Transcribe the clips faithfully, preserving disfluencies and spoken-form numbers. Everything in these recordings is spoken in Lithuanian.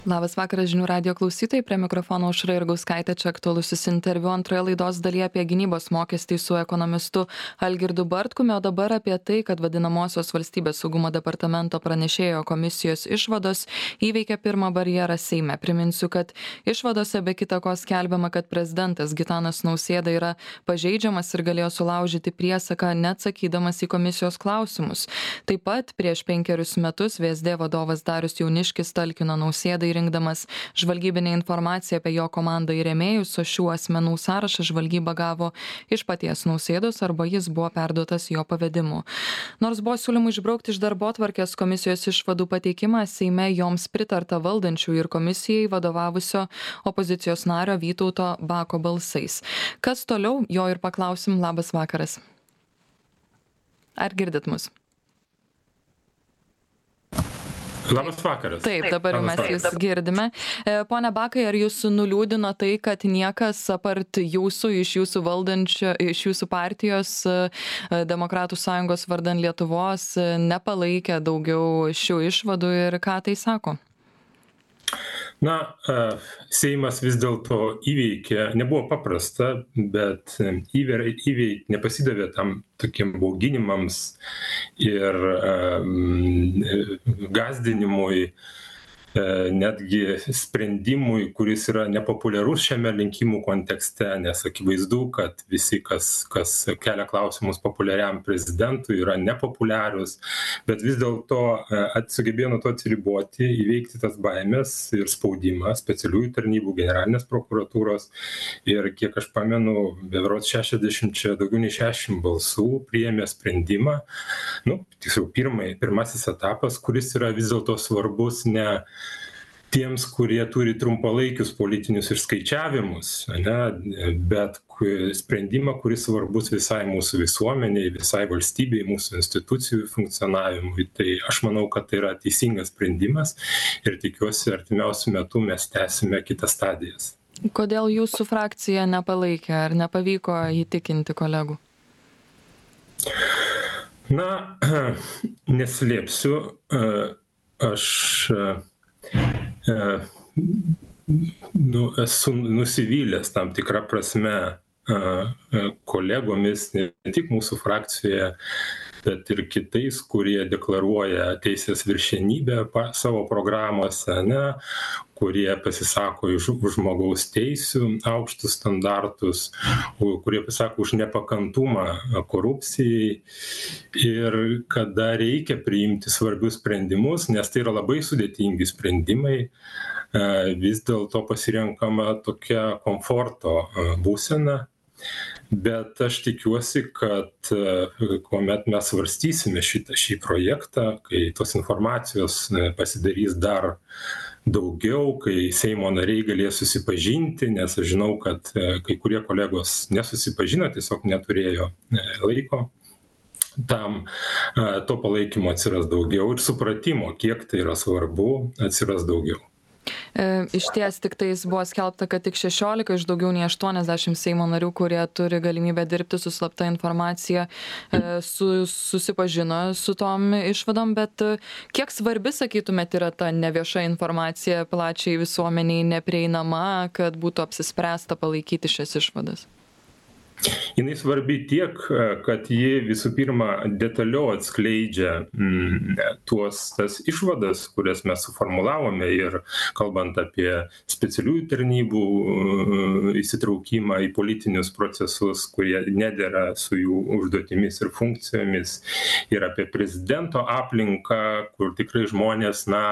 Labas vakaras žinių radijo klausytojai, prie mikrofono Aušra Jurgauskaitė, čia aktualusis interviu antroje laidos dalyje apie gynybos mokestį su ekonomistu Algirdu Bartkumi, o dabar apie tai, kad vadinamosios valstybės saugumo departamento pranešėjo komisijos išvados įveikė pirmą barjerą Seime. Priminsiu, kad išvadose be kita ko skelbiama, kad prezidentas Gitanas Nausėda yra pažeidžiamas ir galėjo sulaužyti priesaką neatsakydamas į komisijos klausimus. Taip pat prieš penkerius metus V S D vadovas Darius Jauniškis talkino Nausėdai rinkdamas žvalgybinę informaciją apie jo komandą ir rėmėjus, o šių asmenų sąrašą žvalgyba gavo iš paties Nausėdos arba jis buvo perduotas jo pavedimu. Nors buvo siūlymų išbraukti iš darbotvarkės komisijos išvadų pateikimą, Seime joms pritarta valdančių ir komisijai vadovavusio opozicijos nario Vytauto Bako balsais. Kas toliau, jo ir paklausim. Labas vakaras. Ar girdit mus? Labas vakaras. Taip, dabar jau mes jūs girdime. Pone Bakai, ar jūs nuliūdino tai, kad niekas apart jūsų, iš jūsų valdančio, iš jūsų partijos Demokratų sąjungos vardan Lietuvos nepalaikė daugiau šių išvadų ir ką tai sako? Na, Seimas vis dėlto įveikė, nebuvo paprasta, bet įveikė, nepasidavė tam tokiem bauginimams ir gąsdinimui, netgi sprendimui, kuris yra nepopuliarus šiame rinkimų kontekste, nes akivaizdu, kad visi, kas, kas kelia klausimus populiariam prezidentui, yra nepopuliarūs, bet vis dėlto sugebėjo nuo to atsiriboti, įveikti tas baimės ir spaudimą specialiųjų tarnybų, generalinės prokuratūros ir, kiek aš pamenu, beverods šešiasdešimt, daugiau nei šešiasdešimt balsų priėmė sprendimą, nu, tiksliau, pirmai, pirmasis etapas, kuris yra vis dėlto svarbus ne tiems, kurie turi trumpalaikius politinius išskaičiavimus, ne, bet sprendimą, kuris svarbus visai mūsų visuomeniai, visai valstybei, mūsų institucijų funkcionavimui. Tai aš manau, kad tai yra teisingas sprendimas ir tikiuosi, artimiausiu metu mes tęsime kitas stadijas. Kodėl jūsų frakcija nepalaikė ar nepavyko įtikinti kolegų? Na, neslėpsiu, aš nu, esu nusivylęs tam tikrą prasme kolegomis, ne tik mūsų frakcijoje, bet ir kitais, kurie deklaruoja teisės viršenybę savo programuose, ne, kurie pasisako už žmogaus teisių aukštus standartus, kurie pasisako už nepakantumą korupcijai ir kada reikia priimti svarbius sprendimus, nes tai yra labai sudėtingi sprendimai, vis dėlto pasirenkama tokia komforto būsena. Bet aš tikiuosi, kad kuomet mes svarstysime šitą, šį projektą, kai tos informacijos pasidarys dar daugiau, kai Seimo nariai galės susipažinti, nes aš žinau, kad kai kurie kolegos nesusipažino, tiesiog neturėjo laiko tam, to palaikymo atsiras daugiau ir supratimo, kiek tai yra svarbu, atsiras daugiau. Iš ties tik tais buvo skelbta, kad tik šešiolika iš daugiau nei aštuoniasdešimt Seimo narių, kurie turi galimybę dirbti su slapta informacija, su, susipažino su tom išvadom, bet kiek svarbi, sakytumėt, yra ta nevieša informacija plačiai visuomeniai neprieinama, kad būtų apsispręsta palaikyti šias išvadas? Jinai svarbi tiek, kad ji visų pirma detaliau atskleidžia mm, tuos tas išvadas, kurias mes suformulavome ir kalbant apie specialiųjų tarnybų įsitraukimą į politinius procesus, kurie nedera su jų užduotimis ir funkcijomis, ir apie prezidento aplinką, kur tikrai žmonės, na,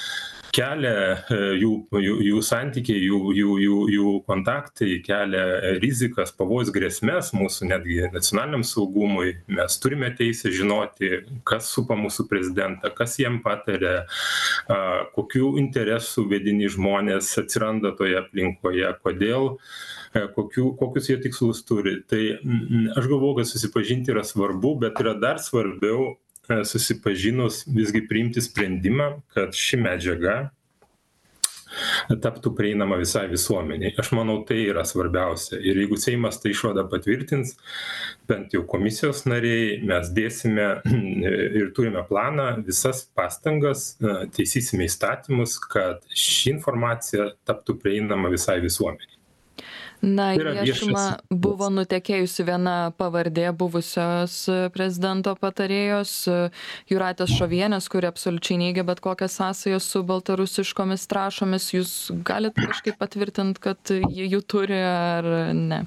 kelia jų, jų, jų santykiai, jų, jų, jų, jų kontaktai, kelia rizikas, pavojus, grėsmės mūsų netgi nacionaliniam saugumui. Mes turime teisę žinoti, kas supa mūsų prezidentą, kas jam pataria, kokių interesų vedini žmonės atsiranda toje aplinkoje, kodėl, kokių, kokius jie tikslus turi. Tai aš galvoju, kad susipažinti yra svarbu, bet yra dar svarbiau susipažinus visgi priimti sprendimą, kad ši medžiaga taptų prieinama visai visuomeniai. Aš manau, tai yra svarbiausia. Ir jeigu Seimas tą išvadą patvirtins, bent jau komisijos nariai, mes dėsime ir turime planą, visas pastangas, taisysime įstatymus, kad ši informacija taptų prieinama visai visuomeniai. Na, į viešumą buvo nutekėjusi viena pavardė buvusios prezidento patarėjos Jūratės Šovienės, kuri absoliučiai neigia bet kokias sąsajas su baltarusiškomis trąšomis. Jūs galite kažkaip patvirtinti, kad jų turi ar ne?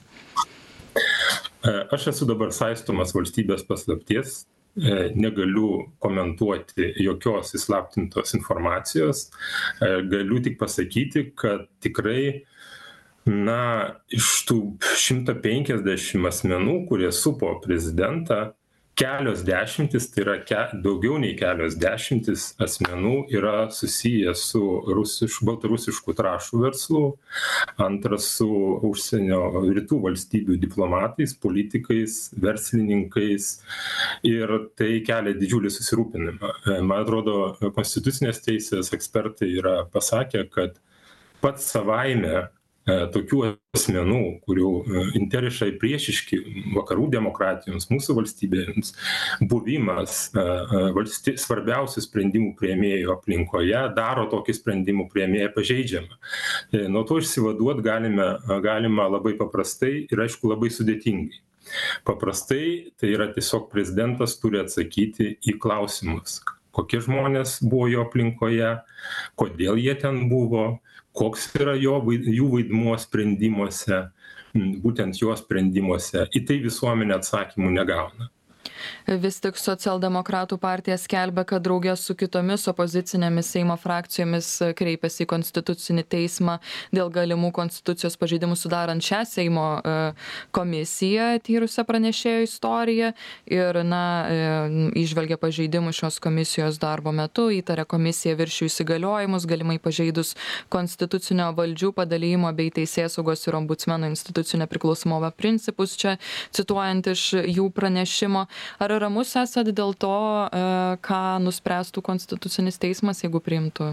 Aš esu dabar saistomas valstybės paslapties. Negaliu komentuoti jokios įslaptintos informacijos. Galiu tik pasakyti, kad tikrai na, iš tų šimto penkiasdešimt asmenų, kurie supo prezidentą, kelios dešimtis, tai yra ke, daugiau nei kelios dešimtis asmenų yra susiję su rusiš, baltarusiškų trąšų verslu, antras su užsienio rytų valstybių diplomatais, politikais, verslininkais, ir tai kelia didžiulį susirūpinimą. Man atrodo, konstitucinės teisės ekspertai yra pasakę, kad pats savaime tokių asmenų, kurių interesai priešiški vakarų demokratijoms, mūsų valstybėms, buvimas valsty, svarbiausių sprendimų priėmėjų aplinkoje daro tokį sprendimų priėmėją pažeidžiamą. Nuo to išsivaduoti galime, galima labai paprastai ir aišku labai sudėtingai. Paprastai tai yra tiesiog prezidentas turi atsakyti į klausimus, kokie žmonės buvo jo aplinkoje, kodėl jie ten buvo, koks yra jo, jų vaidmuo sprendimuose, būtent jo sprendimuose. Į tai visuomenė atsakymų negauna. Vis tik Socialdemokratų partija skelbia, kad draugė su kitomis opozicinėmis Seimo frakcijomis kreipėsi į Konstitucinį teismą dėl galimų konstitucijos pažeidimų sudarant šią Seimo komisiją tyrusią pranešėjo istoriją ir, na, įžvelgia pažeidimų šios komisijos darbo metu, įtarė komisiją viršijų įsigaliojimus, galimai pažeidus konstitucinio valdžių padalijimo bei teisėsaugos ir ombudsmeno institucinio priklausomumo principus, čia cituojant iš jų pranešimo. Ar ramus esat dėl to, ką nuspręstų Konstitucinis teismas, jeigu priimtų?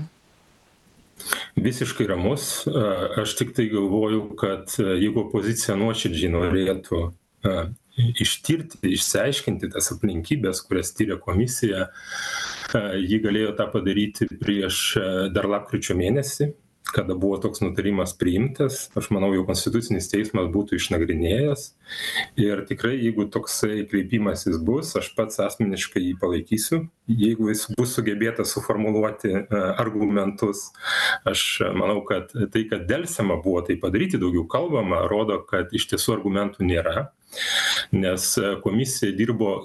Visiškai ramus. Aš tik tai galvoju, kad jeigu opozicija nuoširdžiai norėtų ištirti, išsiaiškinti tas aplinkybės, kurias tyria komisija, ji galėjo tą padaryti prieš dar lapkričio mėnesį, kada buvo toks nutarimas priimtas. Aš manau, jau Konstitucinis teismas būtų išnagrinėjęs. Ir tikrai, jeigu toksai kreipimasis bus, aš pats asmeniškai jį palaikysiu. Jeigu jis bus sugebėta suformuluoti argumentus, aš manau, kad tai, kad delsiama buvo tai padaryti, daugiau kalbama, rodo, kad iš tiesų argumentų nėra. Nes komisija dirbo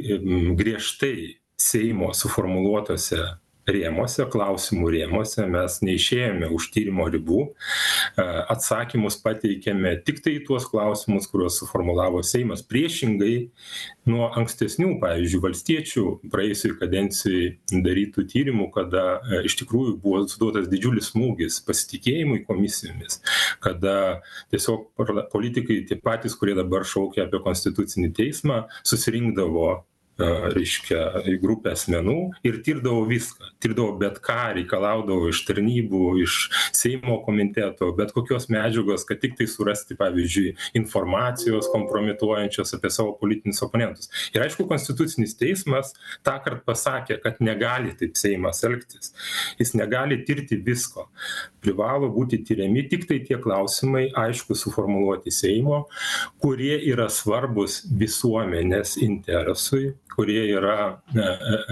griežtai Seimo suformuluotose rėmose, klausimų rėmose, mes neišėjome už tyrimo ribų, atsakymus pateikėme tik tai tuos klausimus, kuriuos suformulavo Seimas, priešingai nuo ankstesnių, pavyzdžiui, valstiečių praėjusiai kadencijai darytų tyrimų, kada iš tikrųjų buvo suduotas didžiulis smūgis pasitikėjimui komisijomis, kada tiesiog politikai, tie patys, kurie dabar šaukia apie Konstitucinį teismą, susirinkdavo reiškia grupę asmenų ir tirdavo viską, tirdavo bet ką, reikalaudavo iš tarnybų, iš Seimo komiteto, bet kokios medžiagos, kad tik tai surasti, pavyzdžiui, informacijos kompromituojančios apie savo politinius oponentus. Ir aišku, Konstitucinis teismas tąkart pasakė, kad negali taip Seimas elgtis. Jis negali tirti visko. Privalo būti tyriami tik tai tie klausimai, aišku, suformuluoti Seimo, kurie yra svarbus visuomenės interesui, kurie yra e,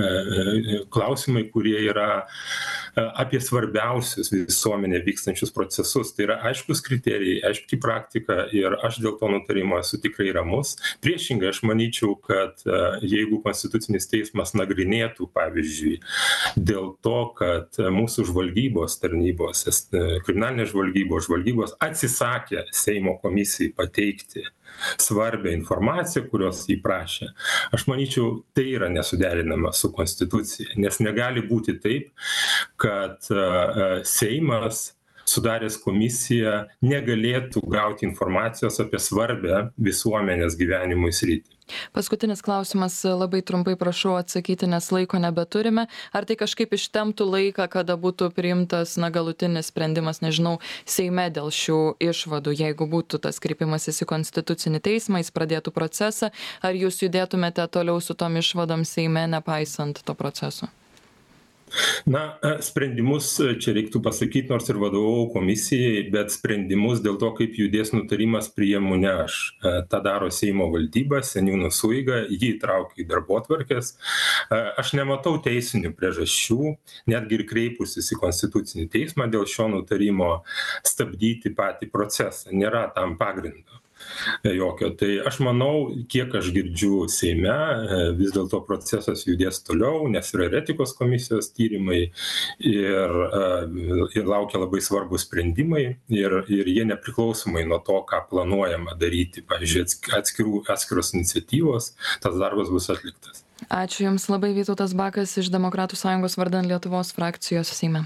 e, klausimai, kurie yra e, apie svarbiausius visuomenė vykstančius procesus. Tai yra aiškus kriterijai, aiški praktika ir aš dėl to nutarimo esu tikrai ramus. Priešingai, aš manyčiau, kad e, jeigu Konstitucinis teismas nagrinėtų, pavyzdžiui, dėl to, kad mūsų žvalgybos tarnybos, e, kriminalinės žvalgybos, žvalgybos atsisakė Seimo komisijai pateikti svarbę informaciją, kurios jį prašė. Aš manyčiau, tai yra nesuderinama su Konstitucija, nes negali būti taip, kad Seimas sudaręs komisiją, negalėtų gauti informacijos apie svarbę visuomenės gyvenimui sritį. Paskutinis klausimas, labai trumpai prašau atsakyti, nes laiko nebeturime. Ar tai kažkaip ištemptų laiką, kada būtų priimtas na, galutinis sprendimas, nežinau, Seime dėl šių išvadų, jeigu būtų tas kreipimasis į Konstitucinį teismą, jis pradėtų procesą, ar jūs judėtumėte toliau su tom išvadom Seime, nepaisant to proceso? Na, sprendimus čia reiktų pasakyti, nors ir vadovau komisijai, bet sprendimus dėl to, kaip judės nutarimas, priimu ne aš. Ta daro Seimo valdyba, seniūnų sueiga, jį įtraukia į darbotvarkes. Aš nematau teisinių priežasčių, netgi ir kreipusis į Konstitucinį teismą dėl šio nutarimo stabdyti patį procesą. Nėra tam pagrindo jokio. Tai aš manau, kiek aš girdžiu Seime, vis dėlto procesas judės toliau, nes yra ir etikos komisijos tyrimai ir, ir laukia labai svarbus sprendimai ir, ir jie nepriklausomai nuo to, ką planuojama daryti, pavyzdžiui, atskirų, atskiros iniciatyvos, tas darbas bus atliktas. Ačiū Jums labai, Vytautas Bakas iš Demokratų sąjungos vardan Lietuvos frakcijos Seime.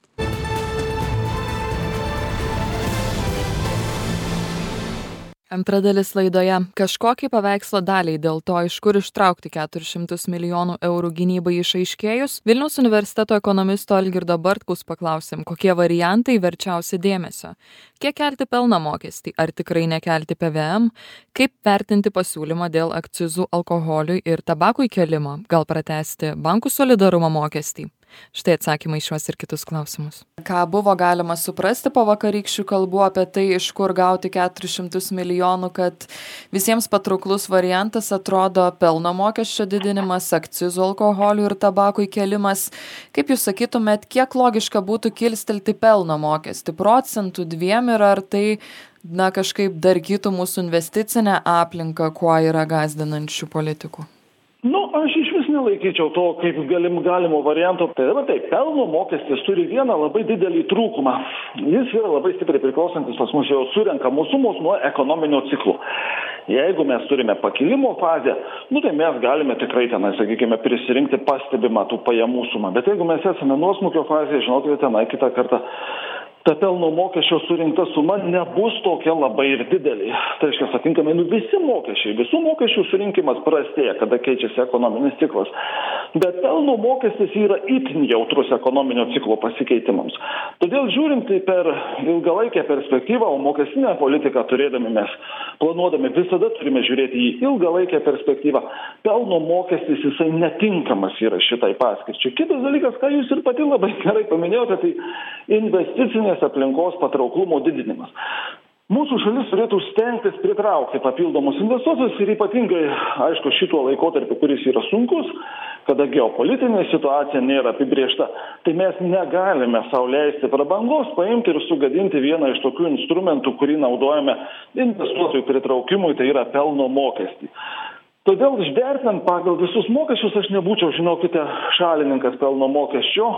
Antra dalis laidoje. Kažkokį paveikslą daliai dėl to, iš kur ištraukti keturis šimtus milijonų eurų gynybai išaiškėjus, Vilniaus universiteto ekonomisto Algirdo Bartkaus paklausėm, kokie variantai verčiausi dėmesio. Kiek kelti pelno mokestį, ar tikrai nekelti P V M, kaip vertinti pasiūlymą dėl akcizų alkoholiui ir tabakui kelimo, gal pratęsti bankų solidarumo mokestį. Štai atsakymai šiuos ir kitus klausimus. Ką buvo galima suprasti po vakarykščių kalbų apie tai, iš kur gauti keturis šimtus milijonų, kad visiems patrauklus variantas atrodo pelno mokesčio didinimas, akcizų alkoholiui ir tabakui kelimas. Kaip jūs sakytumėt, kiek logiška būtų kilstelti pelno mokestį? Procentų dviem ir ar tai na, kažkaip darkytų mūsų investicinę aplinką, kuo yra gąsdinančių politikų? Nu, aš iš vis nelaikyčiau to kaip galim, galimo varianto. Tai dabar taip, pelno mokestis turi vieną labai didelį trūkumą. Jis yra labai stipriai priklausantis pas mus jau surenkamų sumos nuo ekonominio ciklo. Jeigu mes turime pakilimo fazę, nu tai mes galime tikrai tenai, sakykime, prisirinkti pastebimą tų pajamų sumą. Bet jeigu mes esame nuosmukio fazėje, žinokite, tenai kitą kartą ta pelno mokesčio surinkta suma nebus tokia labai ir didelė. Tai reiškia, atitinkamai, nu visi mokesčiai, visų mokesčių surinkimas prastėja, kada keičiasi ekonominis ciklas. Bet pelno mokestis yra itin jautrus ekonominio ciklo pasikeitimams. Todėl žiūrint per ilgalaikę perspektyvą, o mokestinę politiką turėdami mes, planuodami, visada turime žiūrėti į ilgalaikę perspektyvą. Pelno mokestis jisai netinkamas yra šitai paskirčiai. Kitas dalykas, ką jūs ir pati labai gerai paminėjote, tai investicinė aplinkos patrauklumo didinimas. Mūsų šalis turėtų stengtis pritraukti papildomus investuotojus ir ypatingai, aišku, šituo laikotarpiu, kuris yra sunkus, kada geopolitinė situacija nėra apibrėžta, tai mes negalime sau leisti prabangos paimti ir sugadinti vieną iš tokių instrumentų, kurį naudojame investuotojų pritraukimui, tai yra pelno mokestį. Todėl išvertinant pagal visus mokesčius, aš nebūčiau, žinokite, šalininkas pelno mokesčio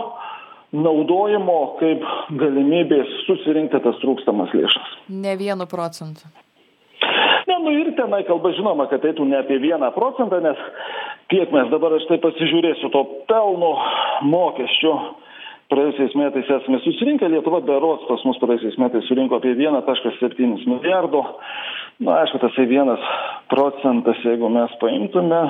naudojimo kaip galimybės susirinkti tas trūkstamas lėšas. Ne vienu procentu. Ne, nu ir tenai kalba žinoma, kad eitų ne apie vieną procentą, nes kiek mes dabar, aš tai pasižiūrėsiu, to pelno mokesčio praėjusiais metais esame susirinkę, Lietuva berods pas mus praėjusiais metais surinko apie vienas kablelis septyni milijardo. Na, aišku, tas vienas procentas, jeigu mes paimtume,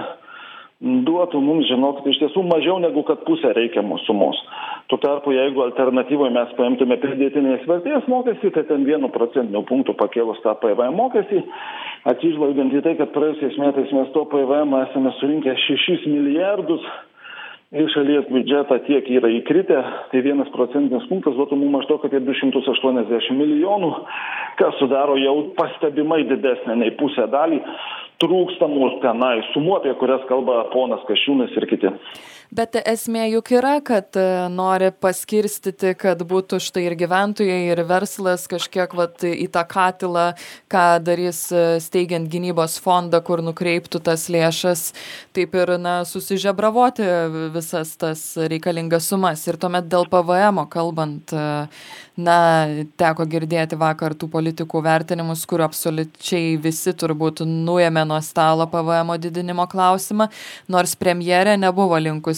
duotų mums, žinokite, iš tiesų mažiau negu kad pusę reikiamos sumos. Tuo tarpu, jeigu alternatyvoje mes paimtume pridėtinės vertės mokestį, tai ten vienu procentiniu punktu pakėlus tą P V M mokestį, atsižvelgiant į tai, kad praėjusiais metais mes to P V M esame surinkę šešis milijardus, į šalies biudžetą tiek yra įkritę, tai vienas procentinis punktas duotų mums maždaug apie du šimtus aštuoniasdešimt milijonų, kas sudaro jau pastebimai didesnę nei pusę dalį trūkstamų tenai sumų, apie kurias kalba ponas Kasčiūnas ir kiti. Bet esmė juk yra, kad nori paskirstyti, kad būtų štai ir gyventojai, ir verslas kažkiek vat, į tą katilą, ką darys steigiant gynybos fondą, kur nukreiptų tas lėšas, taip ir na, susižebravoti visas tas reikalingas sumas. Ir tuomet dėl P V M kalbant, na, teko girdėti vakar tų politikų vertinimus, kur absoliučiai visi turbūt nuėmė nuo stalo P V M didinimo klausimą, nors premjerė nebuvo linkusi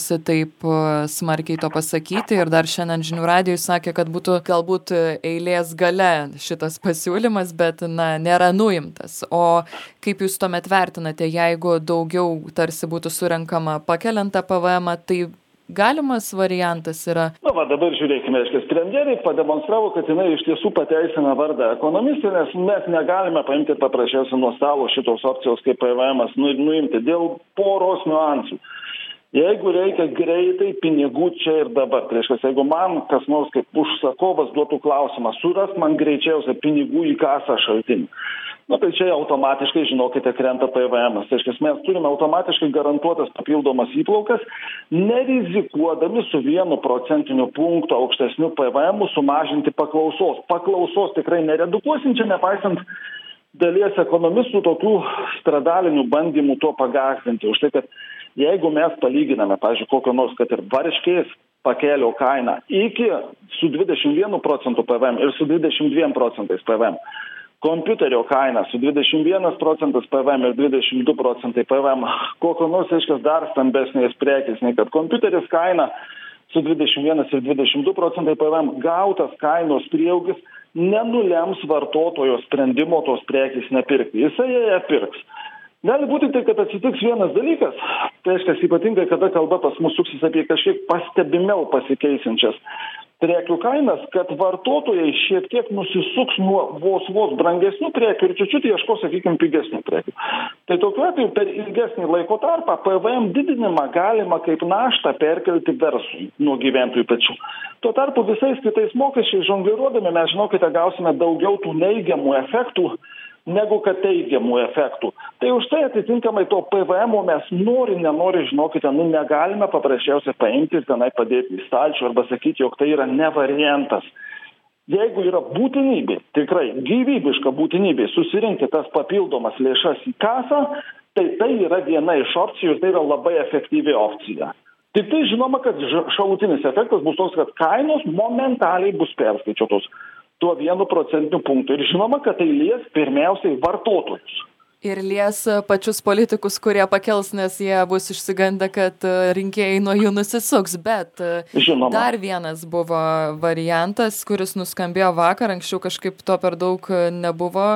ryžtasi taip smarkiai to pasakyti ir dar šiandien žinių radijui sakė, kad būtų galbūt eilės gale šitas pasiūlymas, bet na, nėra nuimtas. O kaip jūs tuomet vertinate, jeigu daugiau tarsi būtų surenkama pakeliant tą P V M-ą, tai galimas variantas yra? Na, va, dabar žiūrėkime, reiškia, premjerė pademonstravo, kad jinai iš tiesų pateisina vardą ekonomistė, nes mes negalime paimti paprasčiausiai nuo stalo šitos opcijos kaip P V M-as nu, nuimti dėl poros niuansų. Jeigu reikia greitai pinigų čia ir dabar, tai reiškia, jeigu man kas nors kaip užsakovas duotų klausimą, suras man greičiausiai pinigų į kasą šaltinį. Na, tai čia automatiškai, žinokite, krenta P V M-as. Tai reiškia, mes turime automatiškai garantuotas papildomas įplaukas, nerizikuodami su vienu procentiniu punktu aukštesniu P V M-u sumažinti paklausos. Paklausos tikrai neredukuosim, čia nepaisant dalies ekonomistų tokių stradalinių bandymų tuo pagąsdinti. Už tai, kad jeigu mes palyginame, pavyzdžiui, kokio nors, kad ir varškės pakelio kainą iki su dvidešimt vienu procentu P V M ir su dvidešimt dviem procentais P V M, kompiuterio kaina su dvidešimt vienas procentas P V M ir dvidešimt du procentai P V M, kokio nors, aiškiai, dar stambesnės prekės, nei kad kompiuteris kaina su dvidešimt vienas ir dvidešimt du procentai P V M, gautas kainos prieaugis nenulems vartotojo sprendimo tos prekės nepirkti. Jisai ją pirks. Gali būti tai, kad atsitiks vienas dalykas, tai reiškia, ypatingai, kada kalba pas mus suksis apie kažkiek pastebimiau pasikeisinčias prekių kainas, kad vartotojai šiek tiek nusisuks nuo vos vos brangesnių prekių ir čiučiut ieško, sakykime, pigesnių prekių. Tai tokiu atveju per ilgesnį laiko tarpą P V M didinimą galima kaip naštą perkelti verslui nuo gyventojų pečių. Tuo tarpu visais kitais mokesčiais žongliruodami mes, žinokite, gausime daugiau tų neigiamų efektų negu kad teigiamų efektų. Tai už tai atitinkamai to P V M-o mes nori, nenori, žinokite, nu negalime paprasčiausiai paimti ir tenai padėti į stalčių arba sakyti, jog tai yra ne variantas. Jeigu yra būtinybė, tikrai gyvybiška būtinybė susirinkti tas papildomas lėšas į kasą, tai tai yra viena iš opcijų ir tai yra labai efektyvi opcija. Tik tai žinoma, kad šalutinis efektas bus toks, kad kainos momentaliai bus perskaičiuotos tuo vienu procentiniu punktu. Ir žinoma, kad tai lies pirmiausiai vartotojus. Ir lies pačius politikus, kurie pakels, nes jie bus išsigandę, kad rinkėjai nuo jų nusisuks. Bet Žinoma. Dar vienas buvo variantas, kuris nuskambėjo vakar, anksčiau kažkaip to per daug nebuvo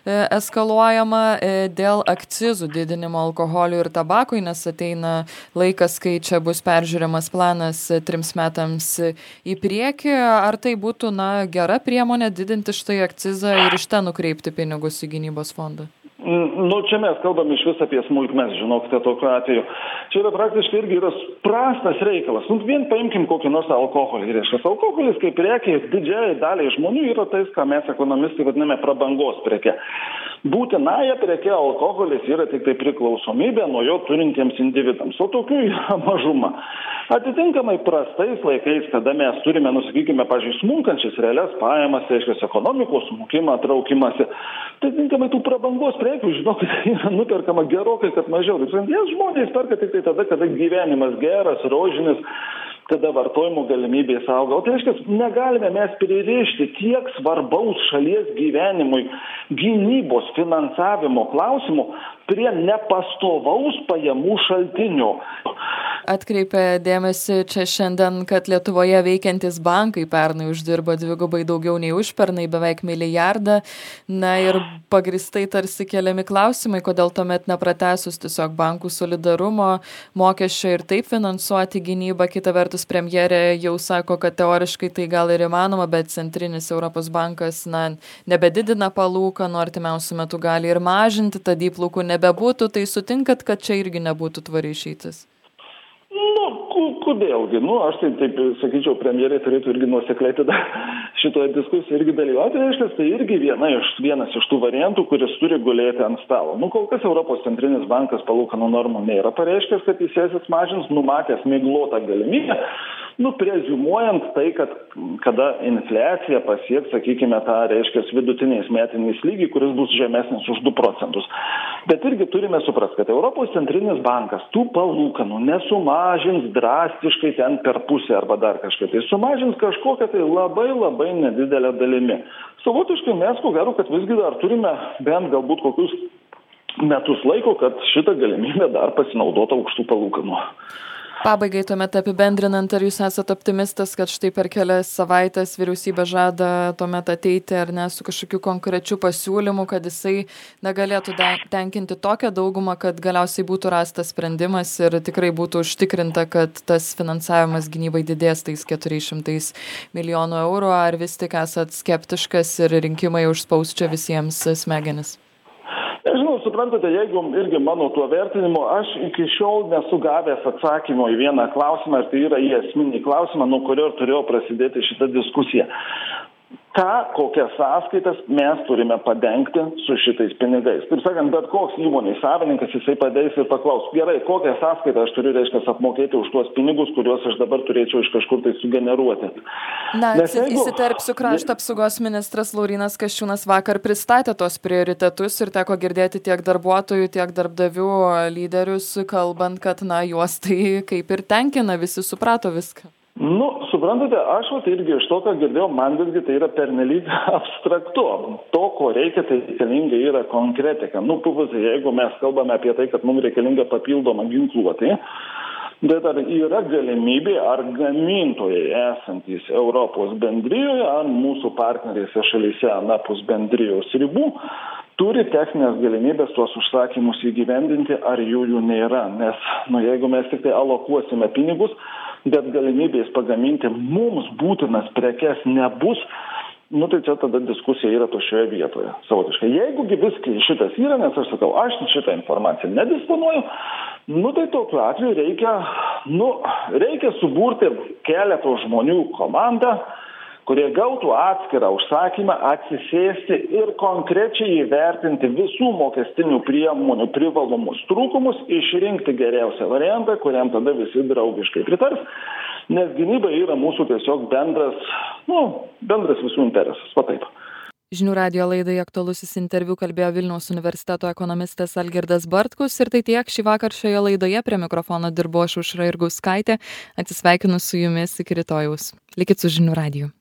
eskaluojama dėl akcizų didinimo alkoholiui ir tabakui, nes ateina laikas, kai čia bus peržiūrimas planas trims metams į priekį. Ar tai būtų na, gera priemonė didinti štai akcizą ir iš ten nukreipti pinigus į gynybos fondą? Nu, čia mes kalbam iš vis apie smulkmes, žinokite, tokiu atveju. Čia yra praktiškai irgi yra prastas reikalas. Nu, vien paimkim kokį nors alkoholį. Reiškia, alkoholis kaip prekė didžiai daliai žmonių yra tais, ką mes ekonomistai vadiname prabangos prekė. Būtinąja prekė alkoholis yra tik tai priklausomybė nuo jo turintiems individams, o tokių yra mažuma. Atitinkamai prastais laikais, kada mes turime, nusakykime, pažiūrėjau, smunkančias realias pajamas, reiškia, ekonomikos smukimą, traukimąsi, tai atitinkamai tų prabangos prekių, žinokit, yra nuperkama gerokai, kad mažiau. Jie žmonės perka tik tai tada, kada gyvenimas geras, rožinis, kada vartojimo galimybės auga. O tai reiškia, negalime mes pririšti tiek svarbaus šalies gyvenimui gynybos finansavimo klausimų prie nepastovaus pajamų šaltinio. Atkreipė dėmesį čia šiandien, kad Lietuvoje veikiantis bankai pernai uždirbo dvigubai daugiau nei užpernai, beveik milijardą. Na ir pagristai tarsi keliami klausimai, kodėl tuomet nepratęsus tiesiog bankų solidarumo mokesčio ir taip finansuoti gynybą. Kita vertus, premjerė jau sako, kad teoriškai tai gal ir įmanoma, bet Centrinis Europos bankas na, nebedidina palūkanų, artimiausiu metu gali ir mažinti, tad įplaukų nebebūtų. Tai sutinkat, kad čia irgi nebūtų tvari išeitis? Kodėlgi? Nu, aš tai taip sakyčiau, premjerė turėtų irgi nuosekliai tada šitoje diskusijoje irgi dalyvauti. Reiškia, tai irgi viena iš, vienas iš tų variantų, kuris turi gulėti ant stalo. Nu, kol kas Europos centrinis bankas palūkanų normų nėra pareiškęs, kad jis jas mažins, numatęs miglotą galimybę, nu, preziumuojant tai, kad kada infliacija pasieks, sakykime, tą, reiškia, vidutiniais metiniais lygį, kuris bus žemesnis už du procentus. Bet irgi turime suprasti, kad Europos centrinis bankas tų palūkanų nesumažins drastiškai ten per pusę arba dar kažką. Tai sumažins kažkokią tai labai labai nedidelę dalimi. Savotiškai mes, ko gero, kad visgi dar turime bent galbūt kokius metus laiko, kad šitą galimybę dar pasinaudota aukštų palūkanų. Pabaigai tuomet apibendrinant, ar jūs esate optimistas, kad štai per kelias savaitės vyriausybė žada tuomet ateiti ar ne su kažkokiu konkrečiu pasiūlymu, kad jisai negalėtų tenkinti tokią daugumą, kad galiausiai būtų rastas sprendimas ir tikrai būtų užtikrinta, kad tas finansavimas gynybai didės tais keturiais šimtais milijonų eurų, ar vis tik esat skeptiškas ir rinkimai užspaus čia visiems smegenis? Nežinau, suprantate, jeigu irgi mano tuo vertinimu, aš iki šiol nesu gavęs atsakymo į vieną klausimą, ir tai yra į esminį klausimą, nuo kurio turėjo prasidėti šitą diskusiją. Ką, kokias sąskaitas mes turime padengti su šitais pinigais. Taip sakant, bet koks įmonės savininkas, jisai padės ir paklaus, gerai, kokią sąskaitą aš turiu, reiškia, apmokėti už tuos pinigus, kuriuos aš dabar turėčiau iš kažkur tai sugeneruoti. Na, Nes jeigu... įsiterpsiu, krašto apsaugos ministras Laurynas Kasčiūnas vakar pristatė tos prioritetus ir teko girdėti tiek darbuotojų, tiek darbdavių lyderius, kalbant, kad, na, juos tai kaip ir tenkina, visi suprato viską. Nu, suprantate, aš vat irgi iš to, ką girdėjau, man visgi tai yra pernelyg abstraktu. To, ko reikia, tai reikalinga yra konkretika. Nu, puvusai, jeigu mes kalbame apie tai, kad mums reikalinga papildoma ginkluotė, bet ar yra galimybė, ar gamintojai esantys Europos bendrijoje, ar mūsų partnerėse šalyse anapus bendrijos ribų, turi techninės galimybės tuos užsakymus įgyvendinti, ar jų jų nėra. Nes, nu, jeigu mes tik tai alokuosime pinigus, bet galimybės pagaminti mums būtinas prekes nebus, nu tai čia tada diskusija yra to šioje vietoje. Savotiškai. Jeigu viskai šitas yra, nes aš sakau, aš šitą informaciją nedisponuoju, nu tai tokiu atveju reikia, nu, reikia suburti keleto žmonių komandą, kurie gautų atskirą užsakymą, atsisėsti ir konkrečiai įvertinti visų mokestinių priemonių privalumus trūkumus, išrinkti geriausią variantą, kuriam tada visi draugiškai pritars, nes gynyba yra mūsų tiesiog bendras, nu, bendras visų interesas. Va taip. Žinių radijo laidai aktualusis interviu kalbėjo Vilniaus universiteto ekonomistas Algirdas Bartkus ir tai tiek šį vakar šioje laidoje. Prie mikrofono dirbo aš Aušra Jurgauskaitė. Atsisveikinu su jumis iki rytojaus. Likit su Žinių radiju.